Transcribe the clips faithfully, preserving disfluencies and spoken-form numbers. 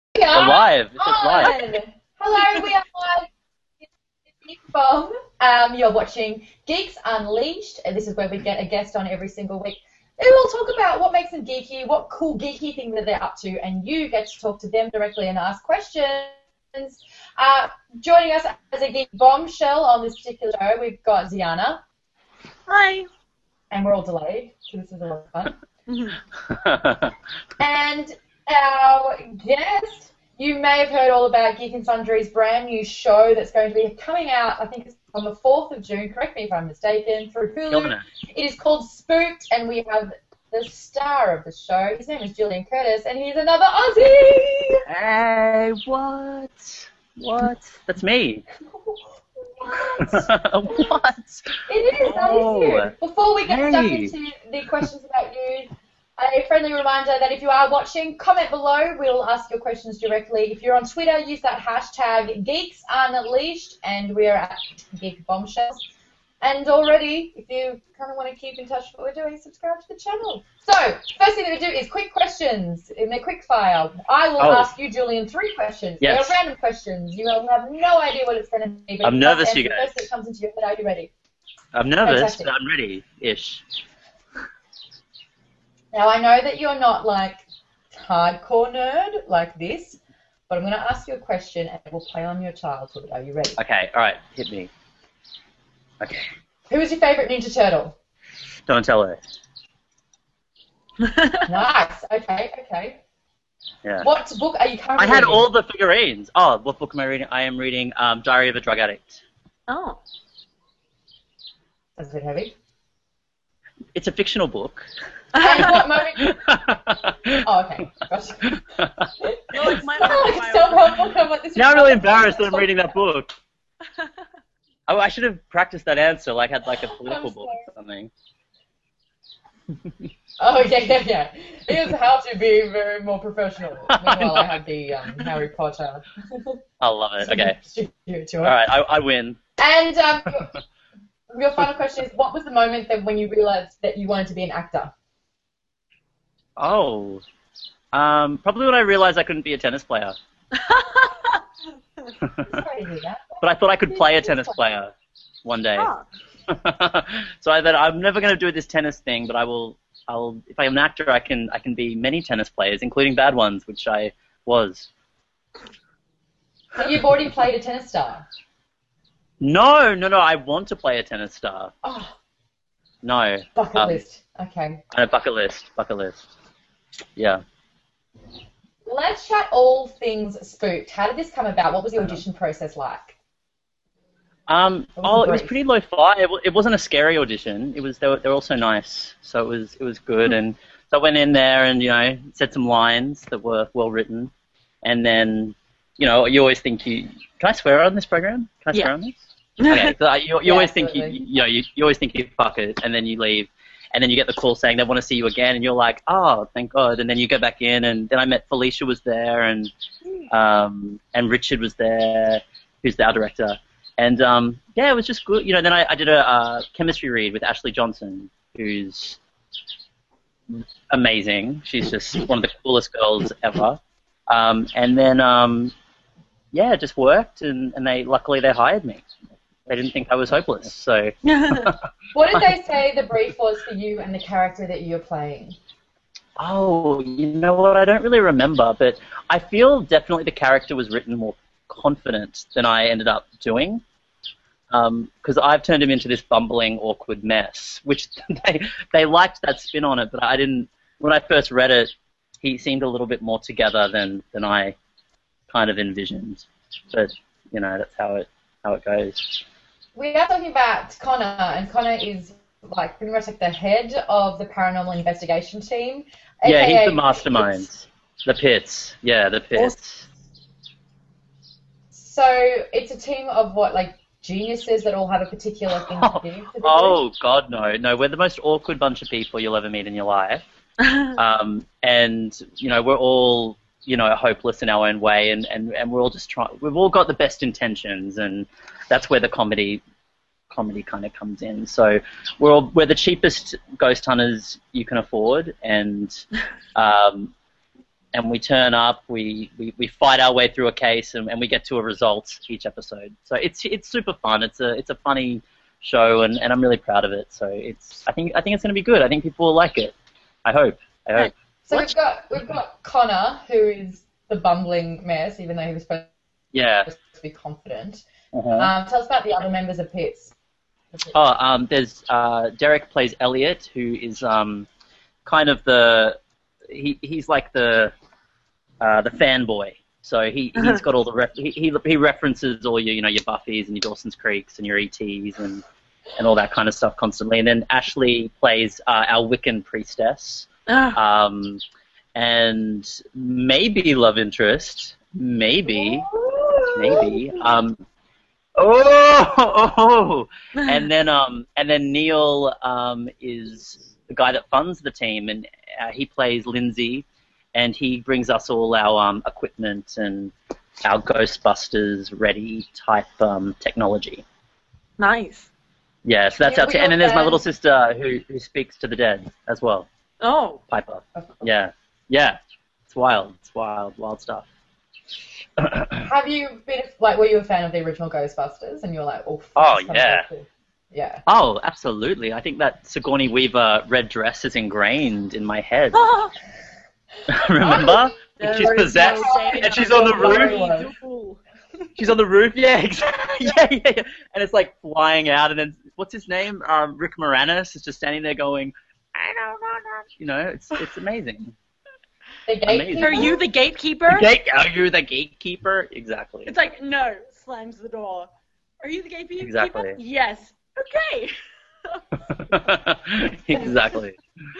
We are We're live. It says live. on. Hello, we are live. Geek Bomb. Um, you're watching Geeks Unleashed, and this is where we get a guest on every single week. They will talk about what makes them geeky, what cool geeky thing that they're up to, and you get to talk to them directly and ask questions. Uh, joining us as a geek bombshell on this particular show, we've got Ziana. Hi. And we're all delayed, so this is a lot of fun. And our guest, you may have heard all about Geek and Sundry's brand new show that's going to be coming out, I think it's on the fourth of June, correct me if I'm mistaken, through Hulu. It is called Spooked, and we have the star of the show. His name is Julian Curtis, and he's another Aussie! Hey, what? What? That's me. What? What? It is, that Oh, is you. Before we get hey. stuck into the questions about you, a friendly reminder that if you are watching, comment below. We'll ask your questions directly. If you're on Twitter, use that hashtag Geeks Unleashed, and we are at Geek Bombshells. And already, if you kind of want to keep in touch with what we're doing, subscribe to the channel. So, first thing that we do is quick questions in the quick fire. I will Oh. ask you, Julian, three questions. Yes. They are random questions. You will have no idea what it's going to be. But I'm you must nervous, you answer the guys. first that comes into your head. Are you ready? I'm nervous, Fantastic. but I'm ready-ish. Now, I know that you're not, like, hardcore nerd like this, but I'm going to ask you a question, and it will play on your childhood. Are you ready? Okay, alright, hit me. Okay. Who is your favourite Ninja Turtle? Donatello. Nice. Okay, okay. Yeah. What book are you currently I had reading? all the figurines. Oh, what book am I reading? I am reading um, Diary of a Drug Addict. Oh. That's a bit heavy. It's a fictional book. And what moment... Oh, okay. Gotcha. Well, like my Oh, I can tell how book I'm like, this is Now I'm really not- embarrassed that I'm reading that book. Oh, I should have practiced that answer, like had like a political I'm book or something. Oh, yeah, yeah, yeah. Here's how to be very more professional. Meanwhile, I have the um, Harry Potter. I love it. Okay. Studio tour. All right, I, I win. And um, your, your final question is, what was the moment that when you realised that you wanted to be an actor? Oh, um, probably when I realized I couldn't be a tennis player. Sorry to hear that. But I thought I could play a tennis player one day. Oh. So I thought I'm never going to do this tennis thing, but I will. I'll. If I'm an actor, I can. I can be many tennis players, including bad ones, which I was. So you've already played a tennis star? No, no, no. I want to play a tennis star. Oh, No. bucket um, list. Okay. On a bucket list. Bucket list. Yeah. Let's chat all things Spooked. How did this come about? What was the audition process like? Um, What was oh, the it was brief? pretty lo-fi. It, w- it wasn't a scary audition. It was they were, they were also nice, so it was it was good. And so I went in there and you know said some lines that were well written, and then you know you always think you can I swear on this program? Can I Yeah. swear on this? Okay, so uh, you, you Yeah, always think you absolutely. you know you, you always think you fuck it, and then you leave, and then you get the call saying they want to see you again, and you're like, oh, thank God, and then you go back in, and then I met Felicia was there, and um and Richard was there, who's the our director. And, um, yeah, it was just good. You know, then I, I did a uh, chemistry read with Ashley Johnson, who's amazing. She's just one of the coolest girls ever. Um, and then, um, yeah, it just worked, and, and they luckily they hired me. They didn't think I was hopeless, so... What did they say the brief was for you and the character that you're playing? Oh, you know what? I don't really remember, but I feel definitely the character was written more confident than I ended up doing. Because um, I've turned him into this bumbling, awkward mess, which they they liked that spin on it, but I didn't. When I first read it, he seemed a little bit more together than, than I kind of envisioned. But you know, that's how it how it goes. We are talking about Connor, and Connor is like pretty much like the head of the paranormal investigation team. Yeah, aka he's the mastermind. Pits. The Pits. Yeah, the Pits. So it's a team of what, like geniuses that all have a particular thing to do? For the Oh God, no, no. We're the most awkward bunch of people you'll ever meet in your life. Um, and you know, we're all you know hopeless in our own way, and, and, and we're all just trying. We've all got the best intentions, and that's where the comedy comedy kind of comes in. So we're all, we're the cheapest ghost hunters you can afford, and um, and we turn up, we, we, we fight our way through a case, and, and we get to a result each episode. So it's it's super fun. It's a it's a funny show, and, and I'm really proud of it. So it's I think I think it's going to be good. I think people will like it. I hope. I hope. So we've got we've got Connor, who is the bumbling mess, even though he was supposed Yeah. to be confident. Uh-huh. Um, tell us about the other members of Pits. Oh, um, there's uh, Derek plays Elliot, who is um, kind of the he he's like the uh, the fanboy. So he he's got all the ref- he, he he references all your you know your Buffys and your Dawson's Creeks and your E Ts and and all that kind of stuff constantly. And then Ashley plays uh, our Wiccan priestess, um, and maybe love interest, maybe maybe. Um, Oh, oh, oh, and then um, and then Neil um is the guy that funds the team, and uh, he plays Lindsay, and he brings us all our um equipment and our Ghostbusters ready type um technology. Nice. Yeah, so that's Yeah, our we team, and then there's my got little sister who who speaks to the dead as well, Oh. Piper. Yeah, yeah, it's wild, it's wild, wild stuff. Have you been like? Were you a fan of the original Ghostbusters? And you're like, oh. Oh, this is yeah. cool. Yeah. Oh, absolutely. I think that Sigourney Weaver red dress is ingrained in my head. Remember? There She's is possessed, no shame and she's in on the it. roof. Fool. She's on the roof. Yeah, exactly. Yeah, yeah, yeah. And it's like flying out, and then what's his name? Um, Rick Moranis is just standing there going, I don't know. You know, it's it's amazing. The gatekeeper? Are you the gatekeeper? The gate, are you the gatekeeper? Exactly. It's like, no, slams the door. Are you the gatekeeper? Exactly. Yes. Okay. Exactly.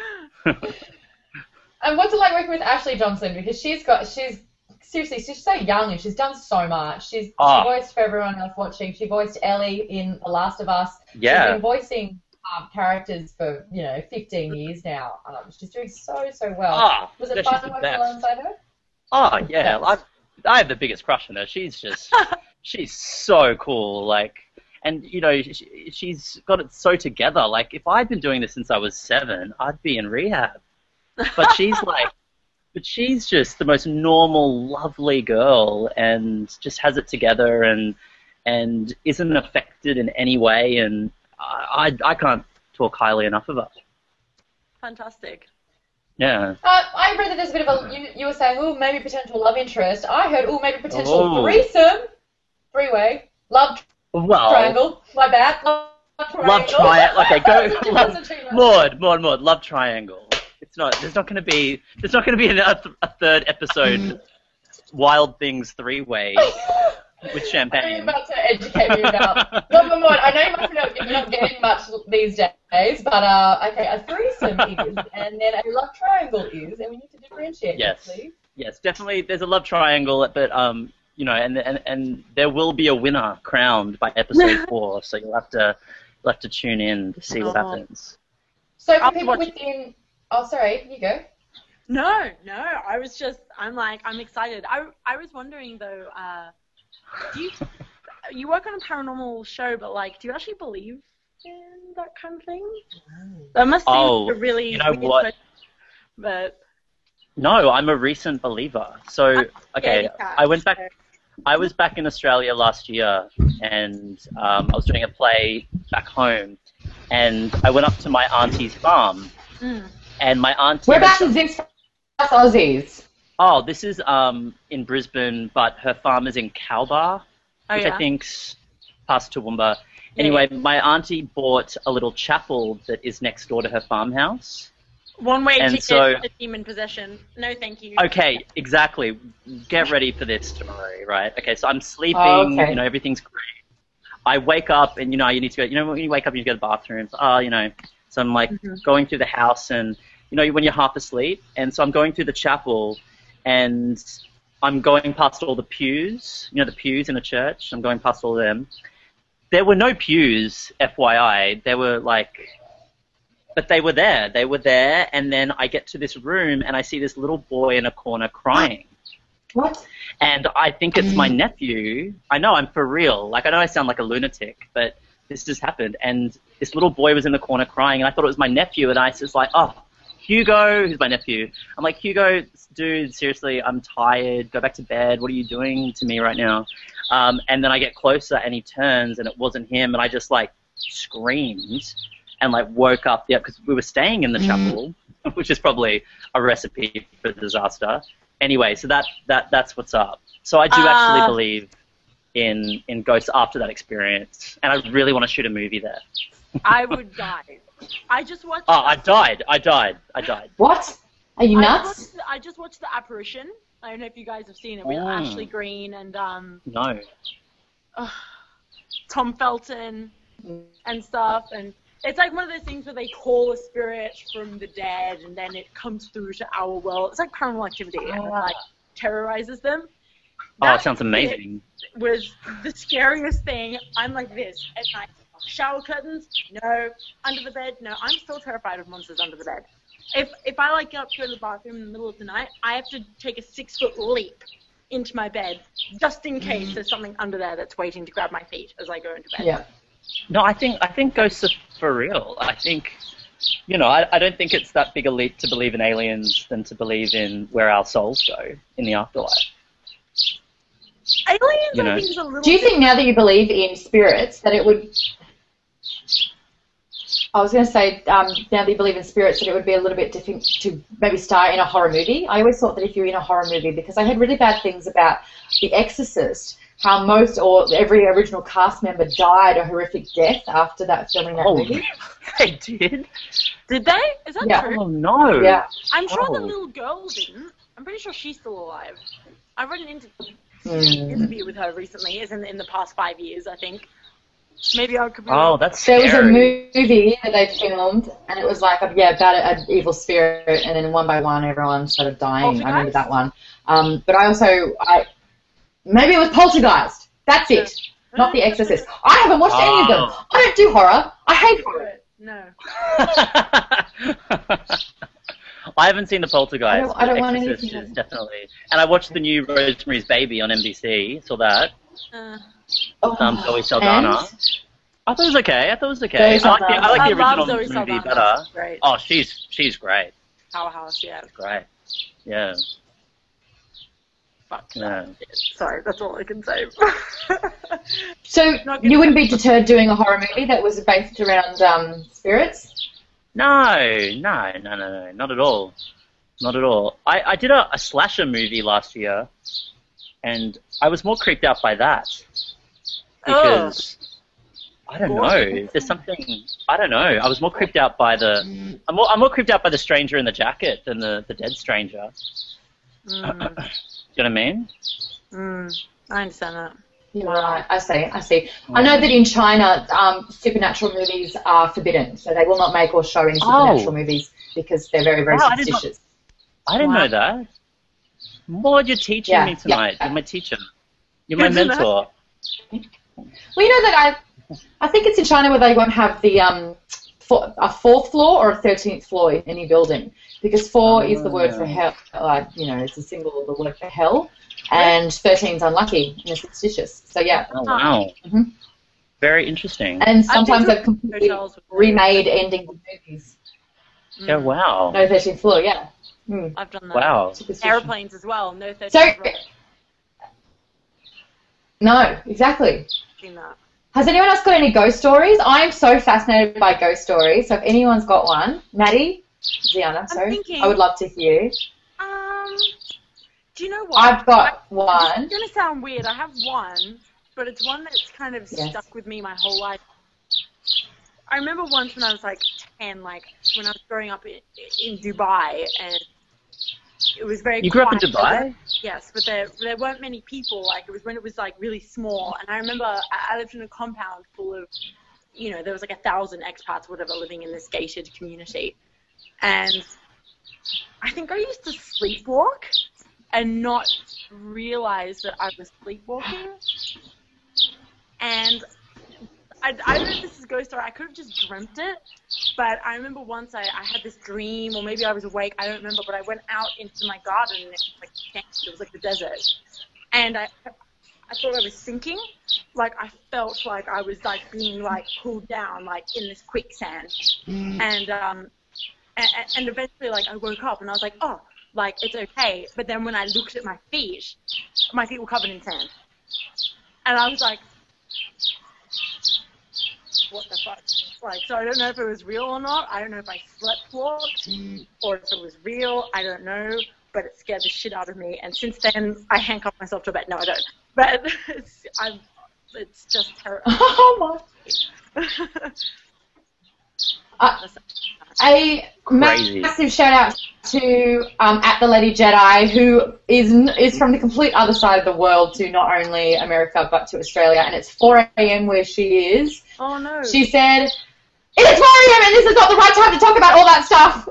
And what's it like working with Ashley Johnson? Because she's got, she's, seriously, she's so young and she's done so much. She's Oh. she voiced, for everyone else watching, she voiced Ellie in The Last of Us. Yeah. She's been voicing um, characters for, you know, fifteen years now. Um, she's doing so, so well. Ah, Was it yeah, fun she's the working best. alongside her? Oh yeah, I I have the biggest crush on her. She's just she's so cool. Like, and you know, she, she's got it so together. Like, if I'd been doing this since I was seven, I'd be in rehab. But she's like, but she's just the most normal, lovely girl, and just has it together, and and isn't affected in any way. And I I, I can't talk highly enough of her. Fantastic. Yeah. Uh, I read that there's a bit of a, you, you were saying, oh, maybe potential love interest. I heard, oh, maybe potential Oh. threesome, three-way, love Well. triangle, my bad, love triangle. Love triangle. Okay, go. That's a love, too much. Maud, Maud, Maud. Love triangle. It's not. There's not going to be. There's not going to be a, th- a third episode. Wild Things three way with I know you're champagne. about to educate me about. No, but Maud, I know you must not, you're not getting much these days, but uh, okay, a threesome is, and then a love triangle is, and we need to differentiate. Yes. Please. Yes, definitely. There's a love triangle, but um, you know, and and and there will be a winner crowned by episode four. So you'll have to you'll have to tune in to see what Oh. happens. So for I'll people watch- within, oh sorry, you go. No, no. I was just, I'm like, I'm excited. I, I was wondering though, uh, do you, you work on a paranormal show, but like, do you actually believe in that kind of thing? That must seem Oh, a really you know weird what? question, but No, I'm a recent believer. So okay, yeah, I went back. so- I was back in Australia last year, and um, I was doing a play back home, and I went up to my auntie's farm, Mm. and my auntie. Whereabouts had- is this for us Aussies? Oh, this is um in Brisbane, but her farm is in Cowbar, Oh, which yeah. I think's past Toowoomba. Yeah, Anyway, yeah. my auntie bought a little chapel that is next door to her farmhouse. One way And to so- get a demon possession. No, thank you. Okay, exactly. Get ready for this story, right? Okay, so I'm sleeping, Oh, okay. you know, everything's great. I wake up, and, you know, you need to go, you know, when you wake up, you go to the bathroom. So, oh, you know, so I'm, like, Mhm. going through the house, and, you know, when you're half asleep, and so I'm going through the chapel, and I'm going past all the pews, you know, the pews in a church. I'm going past all of them. There were no pews, F Y I. There were, like... But they were there. They were there, and then I get to this room, and I see this little boy in a corner crying. What? And I think it's my nephew. I know, I'm for real. Like, I know I sound like a lunatic, but this just happened. And this little boy was in the corner crying, and I thought it was my nephew, and I was just like, oh, Hugo, who's my nephew, I'm like, Hugo, dude, seriously, I'm tired. Go back to bed. What are you doing to me right now? Um, and then I get closer, and he turns, and it wasn't him, and I just, like, screamed and, like, woke up, yeah, because we were staying in the chapel, which is probably a recipe for disaster. Anyway, so that, that that's what's up. So I do actually Uh, believe in, in ghosts after that experience, and I really want to shoot a movie there. I would die. I just watched. Oh, I died. I died. I died. What? Are you I nuts? watched, I just watched The Apparition. I don't know if you guys have seen it with Oh. Ashley Greene and um, No. uh, Tom Felton and stuff. And it's like one of those things where they call a spirit from the dead and then it comes through to our world. It's like Paranormal Activity and it, like terrorizes them. Oh, That it sounds amazing. was the scariest thing. I'm like this at night. Shower curtains? No. Under the bed? No. I'm still terrified of monsters under the bed. If if I like get up to go to the bathroom in the middle of the night, I have to take a six foot leap into my bed just in case there's something under there that's waiting to grab my feet as I go into bed. Yeah. No, I think I think ghosts are for real. I think, you know, I, I don't think it's that big a leap to believe in aliens than to believe in where our souls go in the afterlife. Aliens, You I know. think, is a little Do you bit- think now that you believe in spirits that it would? I was going to say, um, now that you believe in spirits, that it would be a little bit different to maybe star in a horror movie. I always thought that if you're in a horror movie, because I heard really bad things about The Exorcist, how most or every original cast member died a horrific death after that filming that Oh, movie. they did? Did they? Is that Yeah. true? Oh, no. Yeah. I'm sure the Oh. little girl didn't. I'm pretty sure she's still alive. I read an inter- Hmm. interview with her recently, is in, in the past five years, I think. Maybe I could be Oh, wrong. that's There was a scary. movie that they filmed, and it was like, yeah, about an evil spirit, and then one by one, everyone started dying. I remember Poltergeist? that one. Um, but I also, I maybe it was Poltergeist. That's it. Not The Exorcist. I haven't watched any of them. Oh. I don't do horror. I hate horror. No. I haven't seen the Poltergeist. I don't- I don't but want Exorcist anything. is definitely. And I watched the new Rosemary's Baby on N B C. Saw that. Uh, Oh, Um, Zoe Saldana. and? I thought it was okay. I thought it was okay. Zoe I like the, I like I the love original Zoe movie Saldana. better. Great. Oh, she's she's great. Powerhouse, yeah. Great. Yeah. Fuck. Yeah. Sorry, that's all I can say. So Not you good. wouldn't be deterred doing a horror movie that was based around um, spirits? No, no, no, no, no, not at all. Not at all. I, I did a, a slasher movie last year, and I was more creeped out by that. Because, I don't know, there's something, I don't know, I was more creeped out by the, I'm more, I'm more creeped out by the stranger in the jacket than the, the dead stranger. mm, Do you know what I mean? mm, I understand that. You're right. I see. I see. I know that in China, um, supernatural movies are forbidden, so they will not make or show any supernatural Oh. movies because they're very, very Wow, I did not- superstitious. I didn't Wow. know that. Maud, you're teaching Yeah, me tonight. yeah. You're my teacher. You're my Good to know. mentor. Well, you know that I, I think it's in China where they won't have the um, for, a fourth floor or a thirteenth floor in any building because four is the word for hell. Like you know, it's a single the word for hell, and thirteen's unlucky and it's superstitious. So yeah, Oh, wow. Mhm. Very interesting. and sometimes to they've completely hotels with- remade endings of movies. Yeah, wow. No thirteenth floor, yeah. Mm. I've done that. Wow. Superstition. Airplanes as well. No thirteen. So, no, exactly. Seen that. Has anyone else got any ghost stories? I am so fascinated by ghost stories. So if anyone's got one, Maddie, Ziana, sorry, thinking- I would love to hear. Um, do you know what? I've got I, one. It's gonna sound weird. I have one, but it's one that's kind of Yes. stuck with me my whole life. I remember once when I was like ten, like when I was growing up in, in Dubai, and it was very. You grew up in quiet. Dubai? Yes, but there there weren't many people. Like it was when it was like really small, and I remember I, I lived in a compound full of, you know, there was like a thousand expats, whatever, living in this gated community, and I think I used to sleepwalk and not realize that I was sleepwalking, and I, I don't know if this is a ghost story. I could have just dreamt it, but I remember once I, I had this dream, or maybe I was awake. I don't remember, but I went out into my garden and it was like it was like the desert, and I I thought I was sinking. Like I felt like I was like being like pulled down like in this quicksand, and um and, and eventually, like, I woke up and I was like, oh, like, it's okay. But then when I looked at my feet, my feet were covered in sand. And I was like, what the fuck? Like, so I don't know if it was real or not. I don't know if I slept walked or if it was real. I don't know. But it scared the shit out of me. And since then, I handcuff myself to a bed. No, I don't. But it's, I'm, it's just terrible. Oh my. uh, a Crazy. massive shout out to um, at the Lady Jedi, who is is from the complete other side of the world to not only America but to Australia, and it's four a.m. where she is. Oh no. She said, "It is four a.m. and this is not the right time to talk about all that stuff."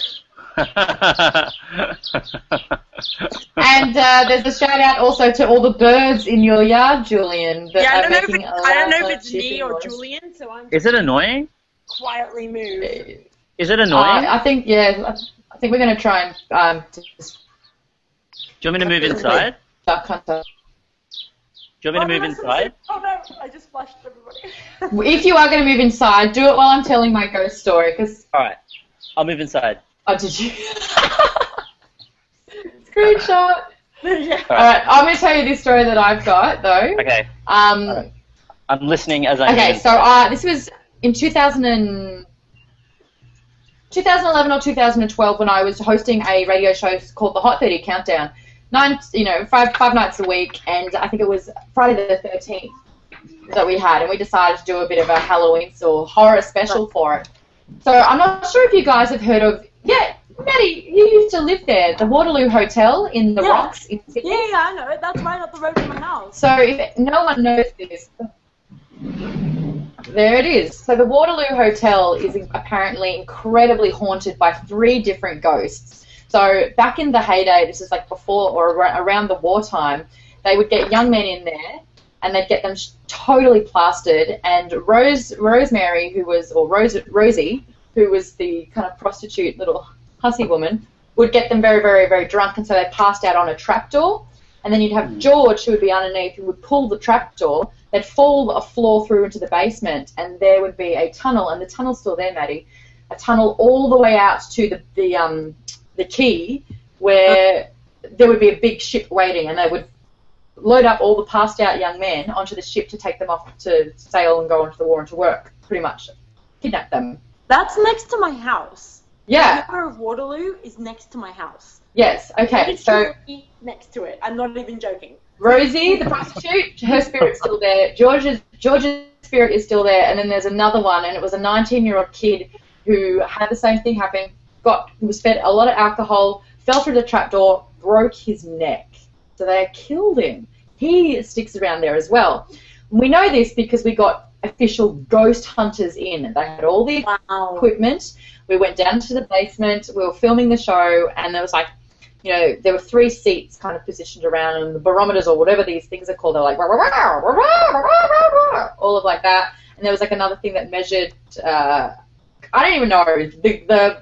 And uh, there's a shout out also to all the birds in your yard, Julian. That yeah, I are don't know if making it's, I don't know if it's chirping me or noise. Julian, so I'm Is it annoying? quietly moved. Is it annoying? Uh, I think yeah. I- I think we're going to try and um, just Do you want me to move inside? duck hunter. Do you want me to Oh, move no, inside? Oh no, I just flushed everybody. If you are going to move inside, do it while I'm telling my ghost story. Because Alright. I'll move inside. oh, did you? Screenshot. Yeah. All right, I'm going to tell you this story that I've got though. Okay. Um. Alright. I'm listening as I Okay, move. so uh, this was in two thousand and twenty eleven or two thousand twelve when I was hosting a radio show called the Hot thirty Countdown. Nine, you know, five five nights a week, and I think it was Friday the thirteenth that we had, and we decided to do a bit of a Halloween or horror special for it. So I'm not sure if you guys have heard of, yeah, Maddie, you used to live there, the Waterloo Hotel in the Yeah. Rocks in Sydney. Yeah, yeah, I know it. That's right up the road from my house. So if no one knows this, there it is. So the Waterloo Hotel is apparently incredibly haunted by three different ghosts. So back in the heyday, this is like before or ar- around the wartime, they would get young men in there and they'd get them sh- totally plastered. And Rose, Rosemary, who was, or Rose, Rosie, who was the kind of prostitute little hussy woman, would get them very, very, very drunk. And so they passed out on a trapdoor. And then you'd have George, who would be underneath, who would pull the trapdoor. They'd fall a floor through into the basement, and there would be a tunnel, and the tunnel's still there, Maddie, a tunnel all the way out to the the um the quay, where there would be a big ship waiting, and they would load up all the passed out young men onto the ship to take them off to sail and go onto the war and to work, pretty much kidnap them. That's next to my house. Yeah. The River of Waterloo is next to my house. Yes. Okay. So Literally next to it. I'm not even joking. Rosie, the prostitute, her spirit's still there. George's George's spirit is still there, and then there's another one, and it was a nineteen-year-old kid who had the same thing happen. Got was fed a lot of alcohol, fell through the trapdoor, broke his neck. So they killed him. He sticks around there as well. We know this because we got official ghost hunters in. They had all the Wow. equipment. We went down to the basement. We were filming the show, and there was like, you know, there were three seats kind of positioned around, and the barometers or whatever these things are called, they're like, all of like that. And there was like another thing that measured, uh, I don't even know, the, the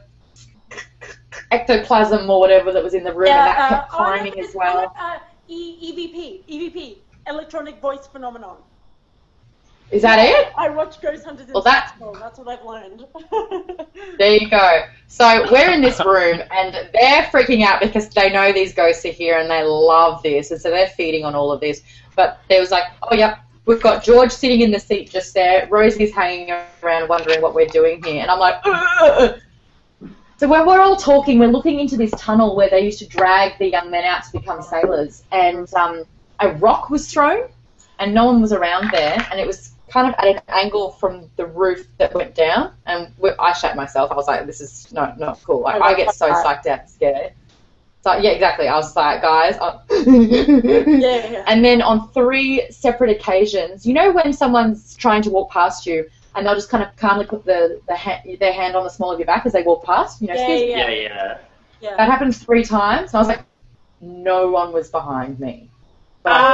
ectoplasm or whatever that was in the room, and that kept uh, oh, no, climbing it's as well. Uh, e- EVP. E V P. Electronic Voice Phenomenon. Is that it? I watch Ghost Hunters in Well, that- school. That's what I've learned. There you go. So we're in this room, and they're freaking out because they know these ghosts are here, and they love this, and so they're feeding on all of this. But there was like, oh, yep, we've got George sitting in the seat just there. Rosie's hanging around wondering what we're doing here. And I'm like, ugh. So when we're all talking, we're looking into this tunnel where they used to drag the young men out to become sailors. And um, a rock was thrown, and no one was around there. And it was kind of at an angle from the roof that went down. And we, I shat myself. I was like, this is not, not cool. Like, I get so psyched out and scared. So, yeah, exactly. I was like, guys. I... Yeah, yeah. And then on three separate occasions, you know when someone's trying to walk past you and they'll just kind of calmly put the, the ha- their hand on the small of your back as they walk past? You know, Yeah, excuse me. Yeah, yeah. Yeah. That happened three times. And I was like, no one was behind me. But I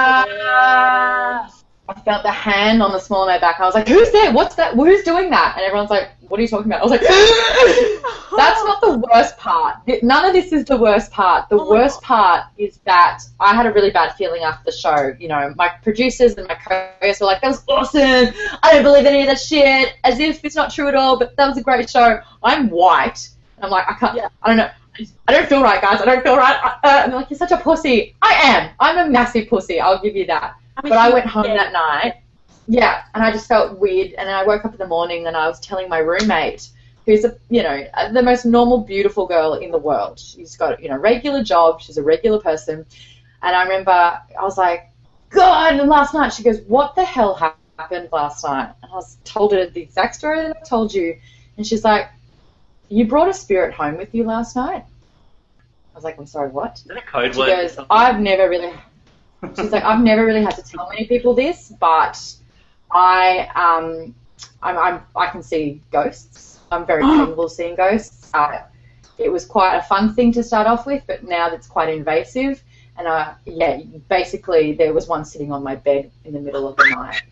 Ah. felt... I felt the hand on the small of my back. I was like, who's there? What's that? Who's doing that? And everyone's like, what are you talking about? I was like, that's not the worst part. None of this is the worst part. The Oh my worst God. part is that I had a really bad feeling after the show. You know, my producers and my co-hosts were like, that was awesome. I don't believe any of that shit. As if it's not true at all, but that was a great show. I'm white. And I'm like, I can't, Yeah. I don't know. I don't feel right, guys. I don't feel right. Uh, and they're like, you're such a pussy. I am. I'm a massive pussy. I'll give you that. I mean, But I she- went home yeah. that night. Yeah, and I just felt weird. And then I woke up in the morning and I was telling my roommate, who's a, you know, the most normal, beautiful girl in the world. She's got, you know, a regular job. She's a regular person. And I remember I was like, God, and last night she goes, what the hell happened last night? And I was told her the exact story that I told you. And she's like, you brought a spirit home with you last night? I was like, I'm sorry, what? Is that a code She word? goes, I've never really, she's like, I've never really had to tell many people this, but I, um, I'm, I'm, I can see ghosts. I'm very capable of seeing ghosts. Uh, it was quite a fun thing to start off with, but now that's quite invasive. And uh, yeah, basically there was one sitting on my bed in the middle of the night.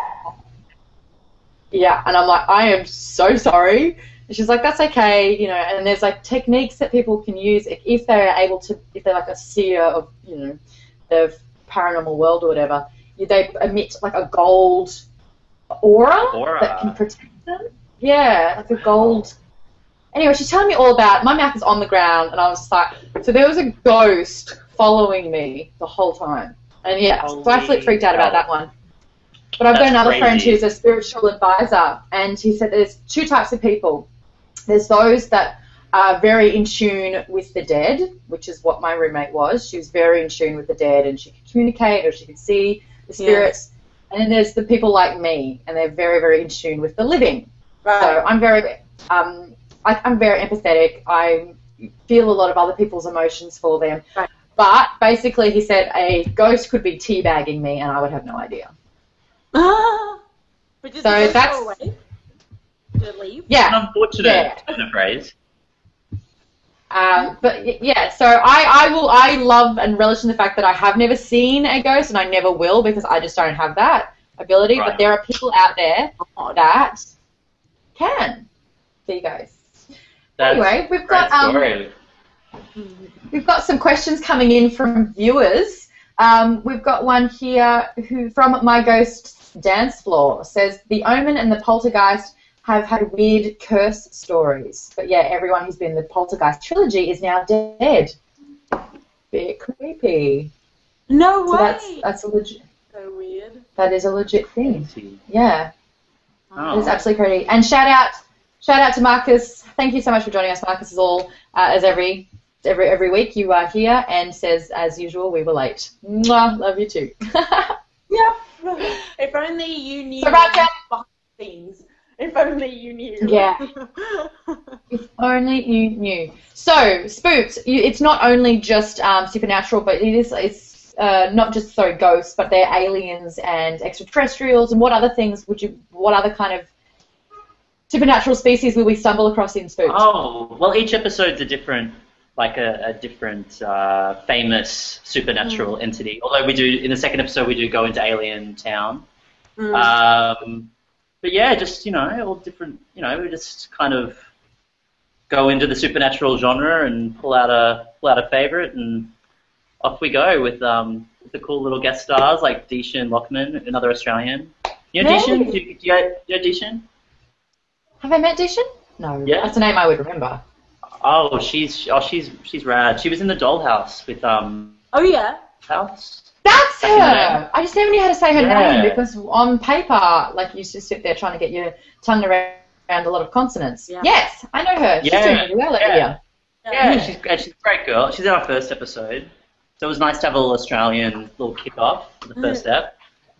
Yeah, and I'm like, I am so sorry. And she's like, that's okay, you know. And there's like techniques that people can use if, if they're able to, if they're like a seer of, you know, the paranormal world or whatever. They emit like a gold aura, Aura. that can protect them. Yeah, like a gold. Anyway, she's telling me all about it. My mouth is on the ground, and I was just like, so there was a ghost following me the whole time. And yeah, so I Holy freaked out about hell. that one. But I've got That's another friend crazy. who's a spiritual advisor, and he said there's two types of people. There's those that are very in tune with the dead, which is what my roommate was. She was very in tune with the dead, and she could communicate or she could see the spirits. And then there's the people like me, and they're very, very in tune with the living. Right. So I'm very, um, I, I'm very empathetic. I feel a lot of other people's emotions for them. Right. But basically, he said a ghost could be teabagging me, and I would have no idea. but did So the ghost that's- go away? Did it leave? Yeah. An unfortunate Yeah. turn of phrase. Um, but y- yeah, so I, I will I love and relish in the fact that I have never seen a ghost, and I never will because I just don't have that ability. Right. But there are people out there Oh, that can see ghosts. That's Anyway, we've a great got um, story. we've got some questions coming in from viewers. Um, we've got one here who from My Ghost Dance Floor says the Omen and the Poltergeist have had weird curse stories, but yeah, everyone who's been in the Poltergeist trilogy is now dead. Bit creepy. No So way. that's that's a legit. So weird. That is a legit thing. Crazy. Yeah, Oh. it's absolutely crazy. And shout out, shout out to Marcus. Thank you so much for joining us, Marcus. As all uh, as every every every week you are here and says as usual we were late. Mwah, love you too. Yeah. If only you knew So right now- behind the scenes. If only you knew. Yeah. If only you knew. So, Spooked, you, it's not only just um, supernatural, but it is it's uh, not just sorry ghosts, but they're aliens and extraterrestrials. And what other things would you? What other kind of supernatural species will we stumble across in Spooked? Oh, well, each episode's a different, like a, a different uh, famous supernatural entity. Although we do, in the second episode, we do go into Alien Town. Mm. Um, but yeah, just, you know, all different, you know, we just kind of go into the supernatural genre and pull out a pull out a favorite, and off we go with um with the cool little guest stars like Dishan Lockman, another Australian. You know Hey. Dishan? Do you, do you know, do you know Dishan? Have I met Dishan? No. Yeah. That's a name I would remember. Oh, she's oh she's she's rad. She was in the Dollhouse with um Oh yeah. House. That's That's her her. I just never knew how to say her Yeah. name because on paper, like you just sit there trying to get your tongue around a lot of consonants. Yeah. Yes, I know her. She's Yeah. doing really well over Yeah. here. Yeah, Yeah. she's and she's a great girl. She's in our first episode, so it was nice to have a little Australian little kick off for the first step.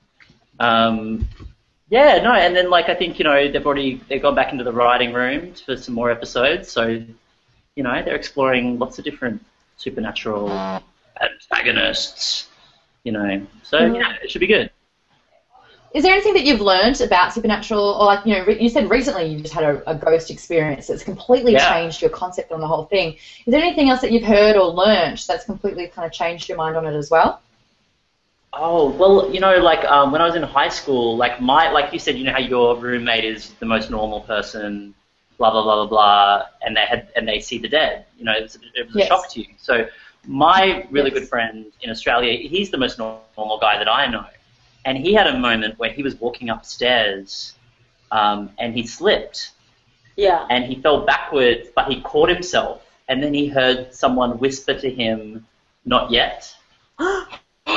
Um, yeah, no, and then like I think you know they've already they've gone back into the writing room for some more episodes, so you know they're exploring lots of different supernatural antagonists. You know, so yeah, it should be good. Is there anything that you've learned about supernatural, or like, you know, re- you said recently you just had a, a ghost experience that's completely Yeah. changed your concept on the whole thing. Is there anything else that you've heard or learned that's completely kind of changed your mind on it as well? Oh, well, you know, like um, when I was in high school, like my, like you said, you know how your roommate is the most normal person, blah blah blah blah blah, and they had and they see the dead. You know, it was, it was a Yes. shock to you. So my really Yes. good friend in Australia, he's the most normal guy that I know, and he had a moment where he was walking upstairs, um, and he slipped, Yeah. and he fell backwards, but he caught himself, and then he heard someone whisper to him, "Not yet." No.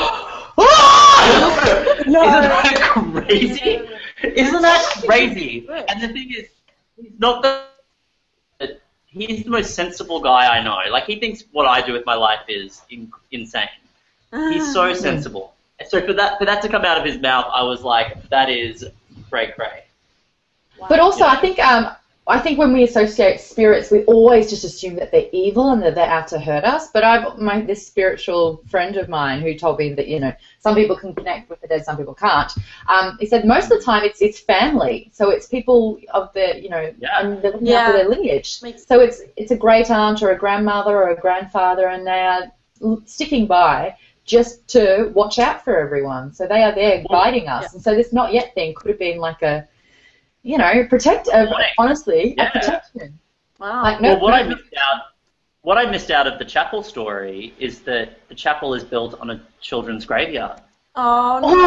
Isn't that crazy? Isn't that crazy? And the thing is, he's not the he's the most sensible guy I know. Like, he thinks what I do with my life is in, insane. He's so sensible. So for that for that to come out of his mouth, I was like, that is cray cray. Wow. But also, Yeah. I think um, I think when we associate spirits, we always just assume that they're evil and that they're out to hurt us. But I've my this spiritual friend of mine who told me that, you know, some people can connect with the dead, some people can't. Um, he said most of the time it's it's family, so it's people of the, you know, Yeah. and they're looking Yeah. after their lineage. Makes So it's it's a great aunt or a grandmother or a grandfather, and they are l- sticking by just to watch out for everyone. So they are there guiding us. Yeah. And so this not yet thing could have been like a, you know, protect. Uh, Warning. honestly, Yeah. a protection. Wow. Like no. Well, what I no- missed out, what I missed out of the chapel story is that the chapel is built on a children's graveyard. Oh, no.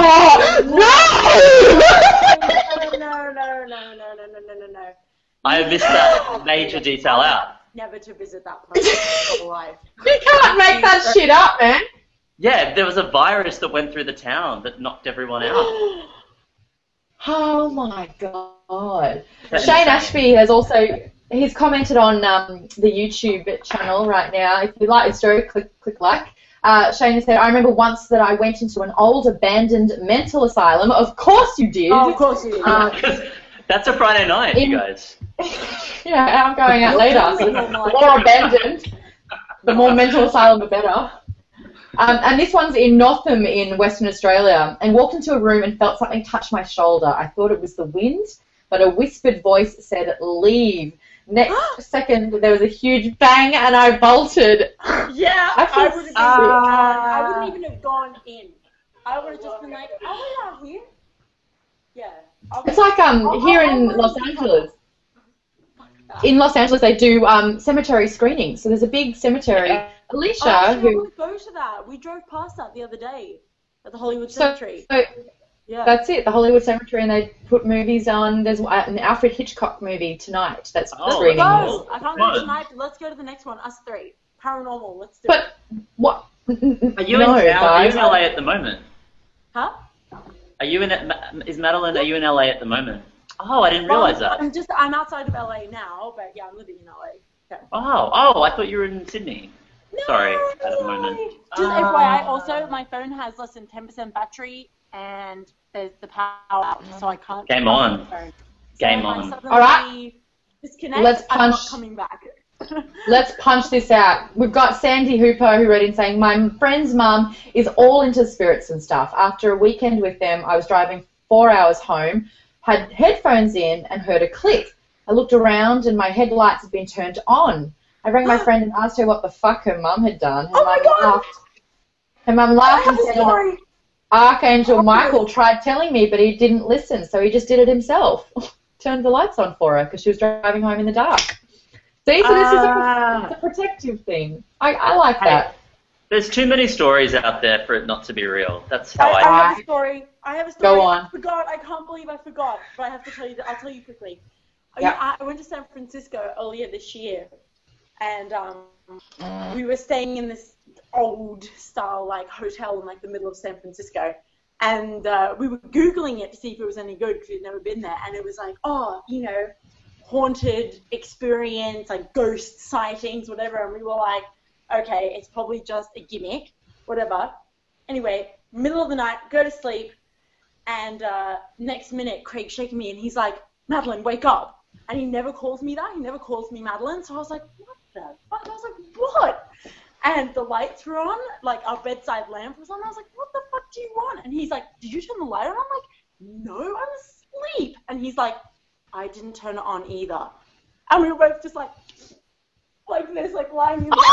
Oh, no! No, no, no, no, no, no, no, no, no. I missed that major detail out. Never to visit that place in my life. You can't make that shit up, man. Yeah, there was a virus that went through the town that knocked everyone out. Oh my god. That's Shane insane. Ashby has also, he's commented on um, the YouTube channel right now. If you like the story, click click like. Uh, Shane said, I remember once that I went into an old abandoned mental asylum. Of course you did. Oh, of course you did. Uh, That's a Friday night, In- you guys. yeah, I'm going out later. So the more abandoned, the more mental asylum, the better. Um, and this one's in Northam in Western Australia, and walked into a room and felt something touch my shoulder. I thought it was the wind, but a whispered voice said, leave. Next second, there was a huge bang, and I bolted. Yeah, I I, feel would have been sick. gone. I wouldn't even have gone in. I would have just been like, oh, we're out here. Yeah. I'll It's like um I'll- here I'll- in I'll Los leave. Angeles. In Los Angeles, they do um, cemetery screenings. So there's a big cemetery. Yeah. Alicia, Oh, actually, I who want to go to that. We drove past that the other day at the Hollywood So- Cemetery. so Yeah. that's it, the Hollywood Cemetery, and they put movies on. There's an Alfred Hitchcock movie tonight that's Oh, screening. Guys, Cool. I can't go Fun. tonight, but let's go to the next one. Us three. Paranormal. Let's do But it. what? Are you, no, in, are you guys. in L A at the moment? Huh? Are you in? Is Madeline? Are you in L A at the moment? Oh, I didn't realize Well, that. I'm just, I'm outside of L A now, but yeah, I'm living in L A. Okay. Oh, oh, I thought you were in Sydney. No, Sorry, at the moment. Just Ah. F Y I, also, my phone has less than ten percent battery, and there's the power out, so I can't. Game charge on. my phone. Game so if I on. suddenly All right. Disconnect. Let's I'm not punch- coming back. Let's punch this out. We've got Sandy Hooper who wrote in saying, my friend's mum is all into spirits and stuff. After a weekend with them, I was driving four hours home, had headphones in, and heard a click. I looked around and my headlights had been turned on. I rang my friend and asked her what the fuck her mum had done. Her Oh my mum God. laughed. Her mum I laughed have and a said, story. Archangel Michael tried telling me, but he didn't listen, so he just did it himself. Turned the lights on for her because she was driving home in the dark. See, so this is a, Ah. it's a protective thing. I, I like Hey, that. There's too many stories out there for it not to be real. That's how I, I. I have a story. I have a story. Go on. I forgot. I can't believe I forgot. But I have to tell you. I'll tell you quickly. I- Yeah. I, I went to San Francisco earlier this year, and um, we were staying in this old style like hotel in like the middle of San Francisco, and uh, we were googling it to see if it was any good because we'd never been there, and it was like, oh, you know, haunted experience, like ghost sightings, whatever, and we were like, okay, it's probably just a gimmick, whatever. Anyway, middle of the night, go to sleep, and uh, next minute, Craig's shaking me, and he's like, Madeline, wake up. And he never calls me that. He never calls me Madeline. So I was like, what the fuck? I was like, what? And the lights were on, like our bedside lamp was on. I was like, what the fuck do you want? And he's like, did you turn the light on? I'm like, no, I'm asleep. And he's like, I didn't turn it on either. And we were both just like, like this, like lying in bed.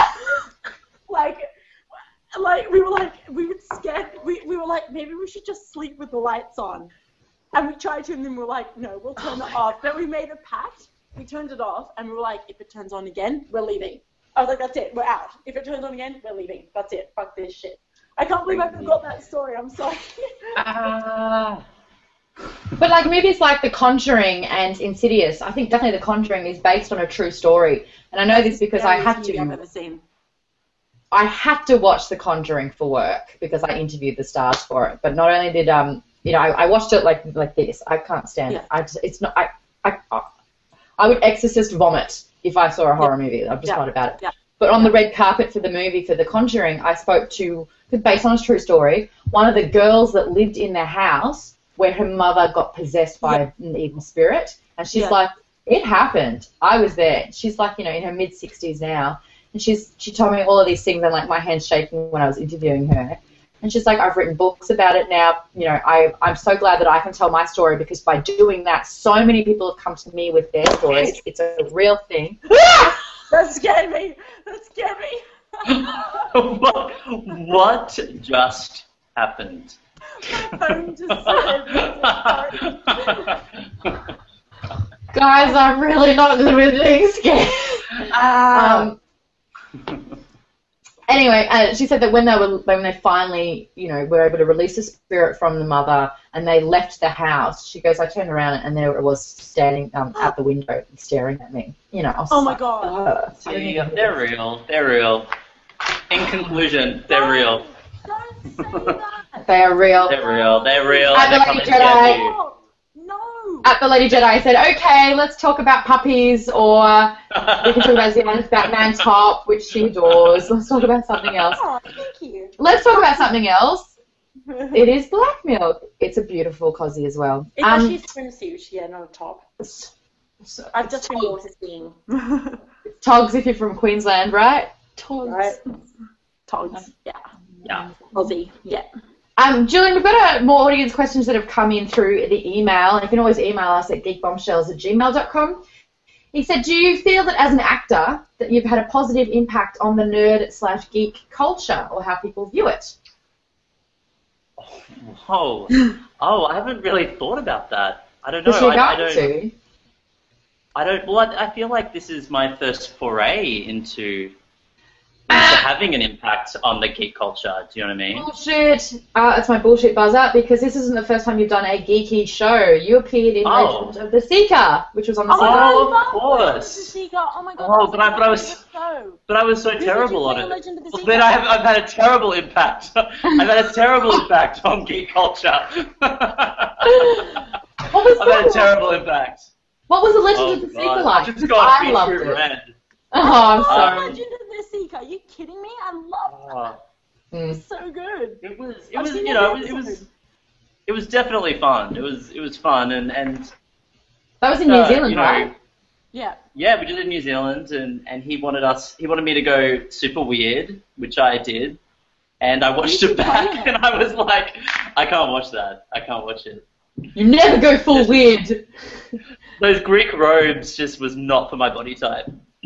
like, like we were like, we were scared. We, we were like, maybe we should just sleep with the lights on. And we tried to, and then we were like, no, we'll turn it off. Then we made a pact. We turned it off, and we were like, if it turns on again, we're leaving. I was like, that's it, we're out. If it turns on again, we're leaving. That's it. Fuck this shit. I can't believe I forgot that story. I'm sorry. Ah. But like movies like The Conjuring and Insidious, I think definitely The Conjuring is based on a true story. And I know this because I had to. I've ever seen. I had to watch The Conjuring for work because I interviewed the stars for it. But not only did um, you know, I, I watched it like like this. I can't stand Yeah. it. I just, it's not. I, I I would exorcist vomit if I saw a horror yeah. movie. I'm just yeah. not about it. Yeah. But on the red carpet for the movie for The Conjuring, I spoke to, based on a true story, one of the girls that lived in their house where her mother got possessed by yeah. an evil spirit, and she's yeah. like, it happened. I was there. She's like, you know, in her mid sixties now. And she's she told me all of these things, and like my hand's shaking when I was interviewing her. And she's like, I've written books about it now. You know, I I'm so glad that I can tell my story because by doing that, so many people have come to me with their stories. It's a real thing. That scared me. That scared me. what, what just happened? My phone just started. Guys, I'm really not good with being scared. Um, anyway, uh, she said that when they were when they finally, you know, were able to release the spirit from the mother and they left the house, she goes, I turned around and there it was standing um, at the window staring at me. You know, I was oh my like, god. Oh, yeah, they're real. They're real. In conclusion, they're real. Don't say that. They are real. They're real. They're real. At the They're Lady coming to get you. No. No. At the Lady Jedi, I said, okay, let's talk about puppies, or we can talk about Ziana's Batman top, which she adores. Let's talk about something else. Oh, thank you. Let's talk about something else. It is black milk. It's a beautiful cozy as well. It's um, actually a swimsuit, yeah, not a top. So, I've just been water skiing. Togs if you're from Queensland, right? Togs. Right. Togs, yeah. Yeah. Aussie, yeah. Um, Julian, we've got a, more audience questions that have come in through the email. You can always email us at geekbombshells at gmail dot com. He said, do you feel that as an actor that you've had a positive impact on the nerd slash geek culture or how people view it? Oh, oh, I haven't really thought about that. I don't know. Because you're I, I going don't. to. I don't. Well, I, I feel like this is my first foray into into having an impact on the geek culture. Do you know what I mean? Bullshit. Uh, it's my bullshit buzzer because this isn't the first time you've done a geeky show. You appeared in Oh. Legend of the Seeker, which was on the Oh, Seeker. Oh, my of course. Seeker. Oh my god. Oh, that but I- but I my was- favourite show. But I was so Who did terrible you on play it. in Legend of the Well, Seeker? then I have, I've had a terrible impact. I've had a terrible impact on geek culture. What was I've had a that? terrible impact. What was the Legend Oh, of the God. Seeker like? I just got I a loved beetroot it. red. Oh, I'm Oh, sorry. Legend of the Seeker. Are you kidding me? I love that. Oh, Mm. It's so good. it was, it I've was, seen you every know, it was, episode. it was definitely fun. It was, it was fun, and and That was in New uh, Zealand, you know, right? Yeah. yeah, we did it in New Zealand, and and he wanted us, he wanted me to go super weird, which I did, and I watched You it should back, play it. and I was like, I can't watch that. I can't watch it. You never go full weird. Those Greek robes just was not for my body type.